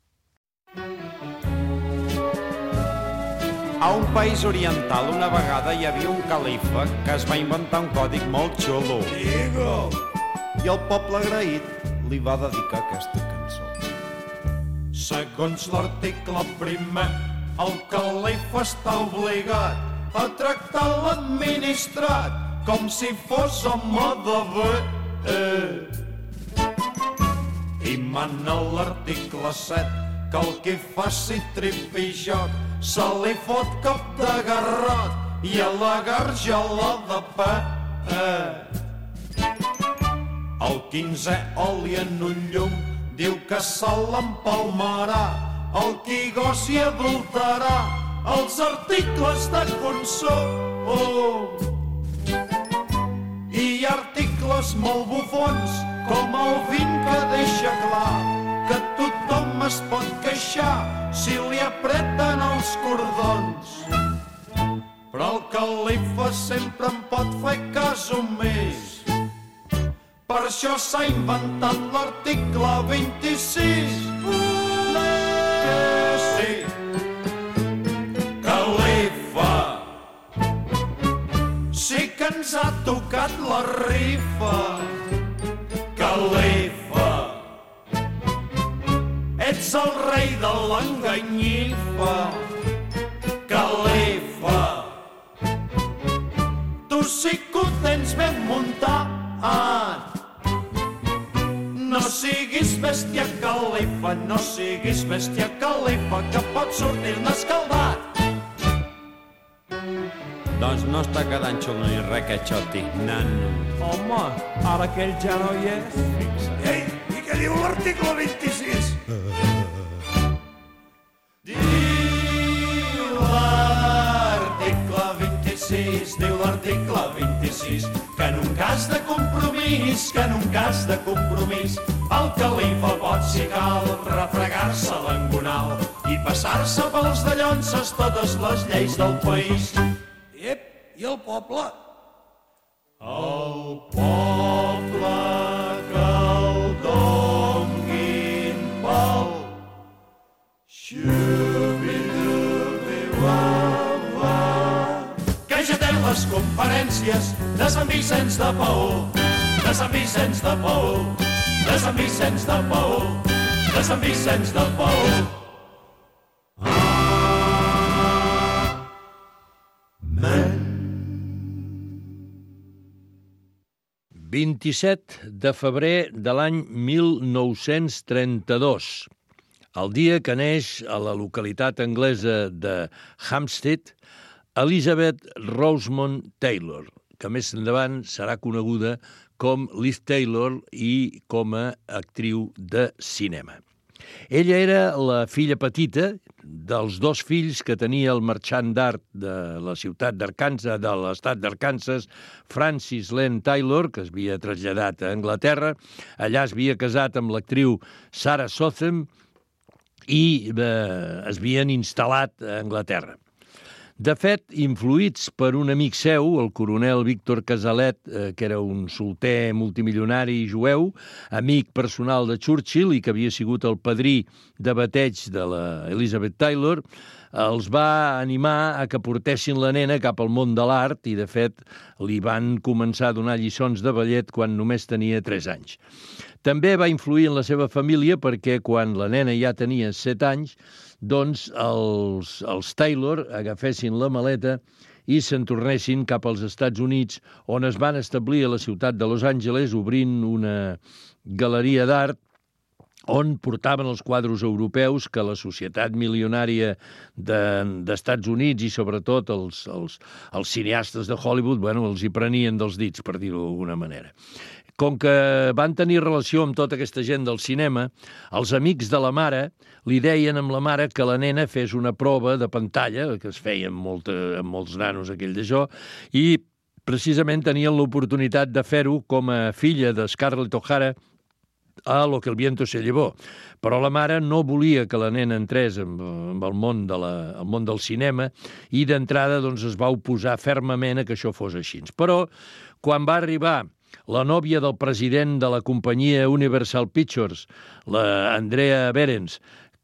A un país oriental una vegada hi havia un califa que es va inventar un còdic molt xulo. Digo! I el poble agraït li va dedicar aquesta cançó. Segons l'article primer, el califa està obligat a tractar l'administrat com si fos home de bé. Eh. I mana l'article set que el qui faci trip i joc se li fot cop de garrot i a la garjola de pa. Eh. El quinzè oli en un llum diu que se l'empalmarà el qui gossi adulterà els articles de consum. Oh. I hi ha articles molt bufons com el vint que deixa clar que tothom es pot queixar si li apreten els cordons. Però el califa sempre en pot fer cas omís. Per això s'ha inventat l'article vint-i-sis. Que sí, rifa, califa. Ets el rei de l'enganyifa, califa. Tu sí que ho tens ben muntat. No siguis bèstia califa, no siguis bèstia califa, que pot sortir-ne escaldat. Doncs no està quedant xulo ni res que xoti, nano. Home, ara que ell ja no hi és. Fixa't. Ei, i què diu l'article vint-i-sis? Diu l'article vint-i-sis, diu l'article vint-i-sis, que en un cas de compromís, que en un cas de compromís, el califa pot, si cal, refregar-se l'engonal i passar-se pels dallonses totes les lleis del país. Ep, i el poble? El poble que el donguin pel xubi-dubi-wa-wa, que ja té les conferències de Sant Vicenç de Paül, de Sant Vicenç de Paül, de Sant Vicenç de Paül, de Sant Vicenç de Paül. vint-i-set de febrer de l'any mil nou-cents trenta-dos, el dia que neix a la localitat anglesa de Hampstead Elizabeth Rosamond Taylor, que més endavant serà coneguda com Liz Taylor i com a actriu de cinema. Ella era la filla petita dels dos fills que tenia el marxant d'art de la ciutat d'Arkansas, de l'estat d'Arkansas, Francis Lane Taylor, que es havia traslladat a Anglaterra. Allà es havia casat amb l'actriu Sarah Sotham i eh, es havien instal·lat a Anglaterra. De fet, influïts per un amic seu, el coronel Víctor Casalet, eh, que era un solter multimilionari jueu, amic personal de Churchill i que havia sigut el padrí de bateig de la Elizabeth Taylor, els va animar a que portessin la nena cap al món de l'art i, de fet, li van començar a donar lliçons de ballet quan només tenia tres anys. També va influir en la seva família perquè quan la nena ja tenia set anys, doncs els, els Taylor agafessin la maleta i se'n tornessin cap als Estats Units, on es van establir a la ciutat de Los Angeles, obrint una galeria d'art on portaven els quadres europeus que la societat milionària de, d'Estats Units i sobretot els, els, els cineastes de Hollywood, bueno, els hi prenien dels dits, per dir-ho d'alguna manera. Com que van tenir relació amb tota aquesta gent del cinema, els amics de la mare li deien amb la mare que la nena fes una prova de pantalla, que es feia amb, molta, amb molts nanos aquell d'això, i precisament tenien l'oportunitat de fer-ho com a filla de Scarlett O'Hara a Lo que el viento se llevó. Però la mare no volia que la nena entrés en, en el, món de la, el món del cinema i d'entrada doncs, es va oposar fermament a que això fos així. Però quan va arribar la nòvia del president de la companyia Universal Pictures, la Andrea Berens,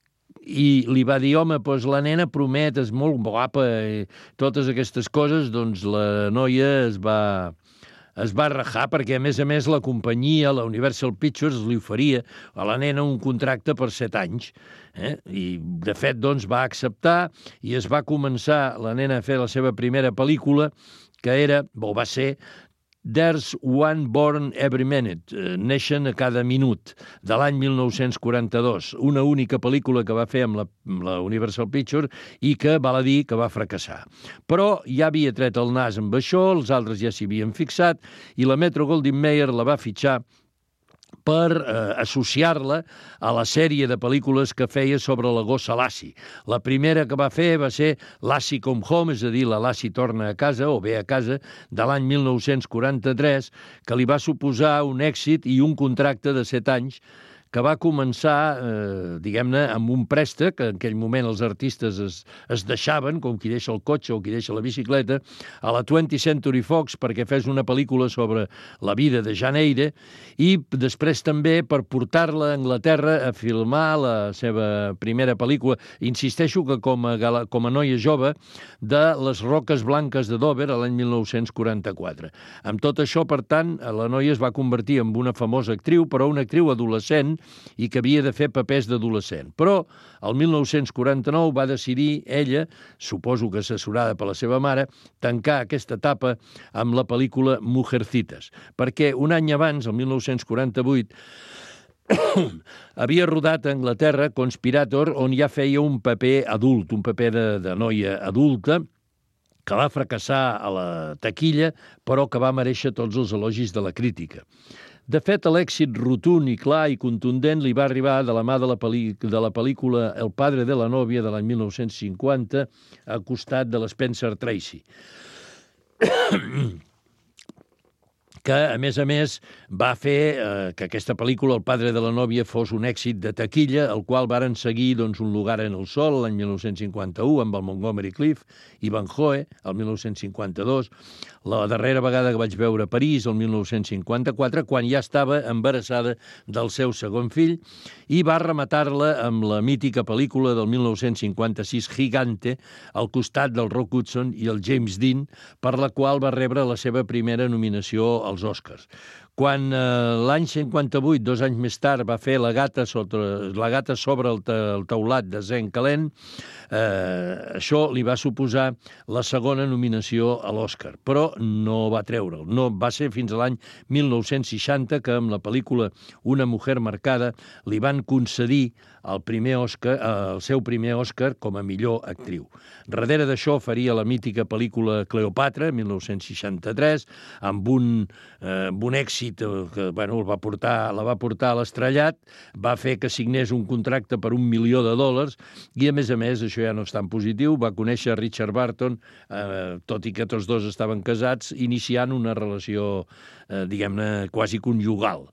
i li va dir, home, doncs la nena promet, és molt guapa, i totes aquestes coses, doncs la noia es va, es va rajar, perquè a més a més la companyia, la Universal Pictures, li oferia a la nena un contracte per set anys. Eh? I, de fet, doncs, va acceptar i es va començar la nena a fer la seva primera pel·lícula, que era, o va ser, There's One Born Every Minute, Neixen a cada minut, de l'any mil nou-cents quaranta-dos, una única pel·lícula que va fer amb la, amb la Universal Pictures i que, val a dir, que va fracassar. Però ja havia tret el nas amb això, els altres ja s'hi havien fixat, i la Metro-Goldwyn-Mayer la va fitxar per eh, associar-la a la sèrie de pel·lícules que feia sobre la gossa Lassie. La primera que va fer va ser Lassie Come Home, és a dir, la Lassie torna a casa, o ve a casa, de l'any mil nou-cents quaranta-tres, que li va suposar un èxit i un contracte de set anys que va començar, eh, diguem-ne, amb un préstec, que en aquell moment els artistes es, es deixaven, com qui deixa el cotxe o qui deixa la bicicleta, a la twentieth Century Fox perquè fes una pel·lícula sobre la vida de Jane Eyre, i després també per portar-la a Anglaterra a filmar la seva primera pel·lícula. Insisteixo que com a, com a noia jove de les Roques Blanques de Dover a l'any mil nou-cents quaranta-quatre. Amb tot això, per tant, la noia es va convertir en una famosa actriu, però una actriu adolescent i que havia de fer papers d'adolescent. Però el mil nou-cents quaranta-nou va decidir ella, suposo que assessorada per la seva mare, tancar aquesta etapa amb la pel·lícula Mujercitas, perquè un any abans, el mil nou-cents quaranta-vuit, havia rodat a Anglaterra Conspirator, on ja feia un paper adult, un paper de, de noia adulta, que va fracassar a la taquilla, però que va mereixer tots els elogis de la crítica. De fet, l'èxit rotund i clar i contundent li va arribar de la mà de la, de la pel·lícula El padre de la novia de l'any mil nou-cents cinquanta, al costat de l'Spencer Tracy, que, a més a més, va fer eh, que aquesta pel·lícula, El padre de la novia, fos un èxit de taquilla, el qual varen seguir doncs, Un lugar en el sol, l'any mil nou-cents cinquanta-u, amb el Montgomery Clift, i Van Hoe, el mil nou-cents cinquanta-dos, la darrera vegada que vaig veure a París, el mil nou-cents cinquanta-quatre, quan ja estava embarassada del seu segon fill, i va rematar-la amb la mítica pel·lícula del mil nou-cents cinquanta-sis, Gigante, al costat del Rock Hudson i el James Dean, per la qual va rebre la seva primera nominació als Oscars. Quan eh, l'any cinquanta-vuit, dos anys més tard, va fer La gata, sobre, la gata sobre el, ta, el teulat de Zen Calent, eh, això li va suposar la segona nominació a l'Oscar, però no va treure'l. No, va ser fins a l'any mil nou-cents seixanta que amb la pel·lícula Una mujer marcada li van concedir el, primer Oscar, eh, el seu primer Oscar com a millor actriu. Darrere d'això faria la mítica pel·lícula Cleopatra, mil nou-cents seixanta-tres, amb un, eh, amb un èxit que bueno, el va portar, la va portar a l'estrellat, va fer que signés un contracte per un milió de dòlars i, a més a més, això ja no és tan positiu, va conèixer Richard Burton, eh, tot i que tots dos estaven casats, iniciant una relació, eh, diguem-ne, quasi conjugal.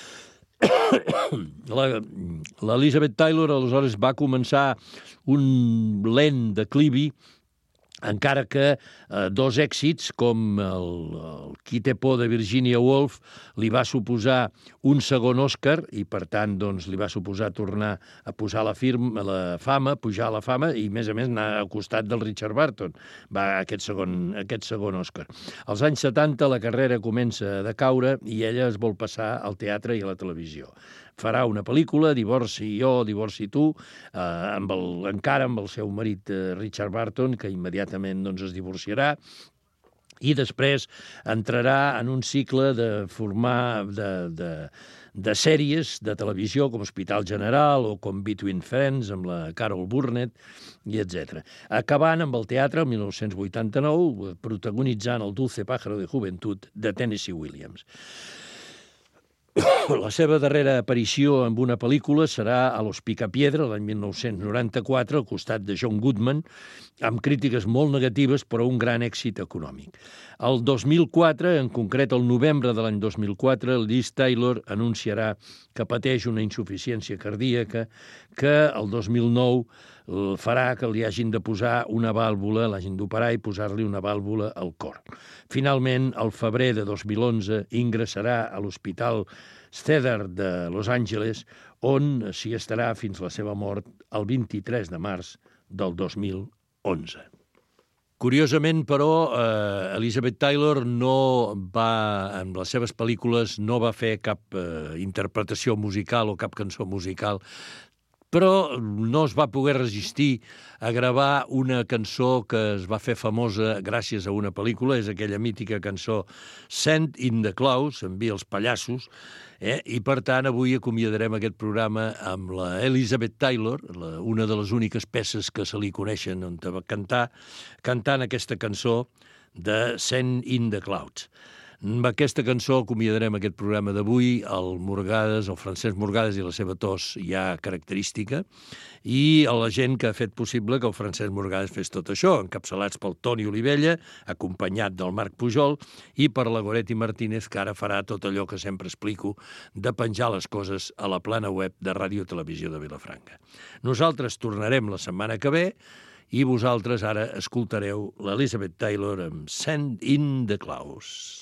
L'Elizabeth Taylor aleshores va començar un lent declivi, encara que eh, dos èxits com el, el Qui té por de Virginia Woolf li va suposar un segon Òscar i, per tant, doncs, li va suposar tornar a posar la, firma, la fama, pujar a la fama i, a més a més, anar al costat del Richard Burton, va aquest segon, aquest segon Òscar. Als anys setanta la carrera comença a decaure i ella es vol passar al teatre i a la televisió. Farà una pel·lícula, Divorci jo, Divorci tu, eh, amb el, encara amb el seu marit eh, Richard Burton, que immediatament doncs, es divorciarà, i després entrarà en un cicle de formar de, de, de sèries de televisió com Hospital General o com Between Friends amb la Carol Burnett, i etcètera. Acabant amb el teatre el mil nou-cents vuitanta-nou, protagonitzant El dulce pájaro de juventud de Tennessee Williams. La seva darrera aparició en una pel·lícula serà a Los Picapiedra, l'any mil nou-cents noranta-quatre, al costat de John Goodman, amb crítiques molt negatives, però un gran èxit econòmic. El dos mil quatre, en concret el novembre de l'any dos mil quatre, Liz Taylor anunciarà que pateix una insuficiència cardíaca que el dos mil nou farà que li hagin de posar una vàlvula, l'hagin d'operar i posar-li una vàlvula al cor. Finalment, al febrer de dos mil onze, ingressarà a l'Hospital Cedar de Los Angeles, on s'hi estarà fins la seva mort el vint-i-tres de març del dos mil onze. Curiosament, però, eh, Elizabeth Taylor no va, en les seves pel·lícules, no va fer cap eh, interpretació musical o cap cançó musical, però no es va poder resistir a gravar una cançó que es va fer famosa gràcies a una pel·lícula, és aquella mítica cançó Send in the Clouds, Envia els pallassos, eh? I per tant avui acomiadarem aquest programa amb la Elizabeth Taylor, la, una de les úniques peces que se li coneixen on va cantar, cantant aquesta cançó de Send in the Clouds. Amb aquesta cançó acomiadarem aquest programa d'avui, el Morgades, el Francesc Morgades i la seva tos ja característica, i a la gent que ha fet possible que el Francesc Morgades fes tot això, encapçalats pel Toni Olivella, acompanyat del Marc Pujol, i per la Goretti Martínez, que ara farà tot allò que sempre explico, de penjar les coses a la plana web de Ràdio Televisió de Vilafranca. Nosaltres tornarem la setmana que ve, i vosaltres ara escoltareu l'Elizabeth Taylor amb Send in the Clouds.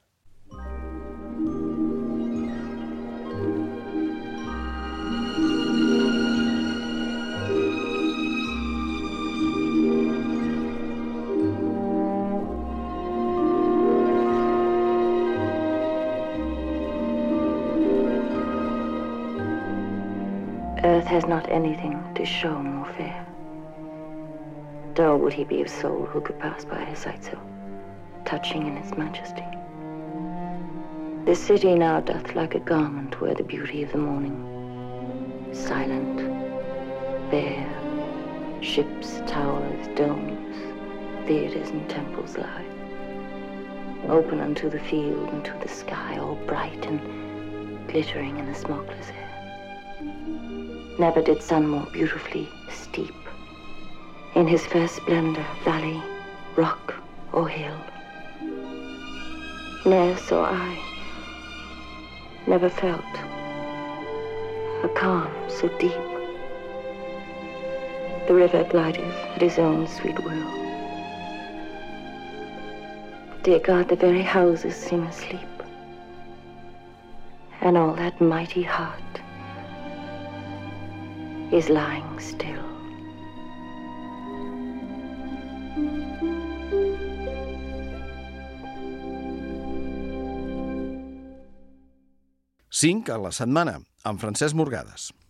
Earth has not anything to show more fair. Nor would he be a soul who could pass by a sight so touching in its majesty. This city now doth like a garment wear the beauty of the morning. Silent, bare, ships, towers, domes, theaters and temples lie. Open unto the field and to the sky, all bright and glittering in the smokeless air. Never did sun more beautifully steep in his first splendor, valley, rock, or hill. Ne'er saw I, never felt a calm so deep. The river glideth at his own sweet will. Dear God, the very houses seem asleep, and all that mighty heart is lying still. cinc a la setmana, amb Francesc Morgades.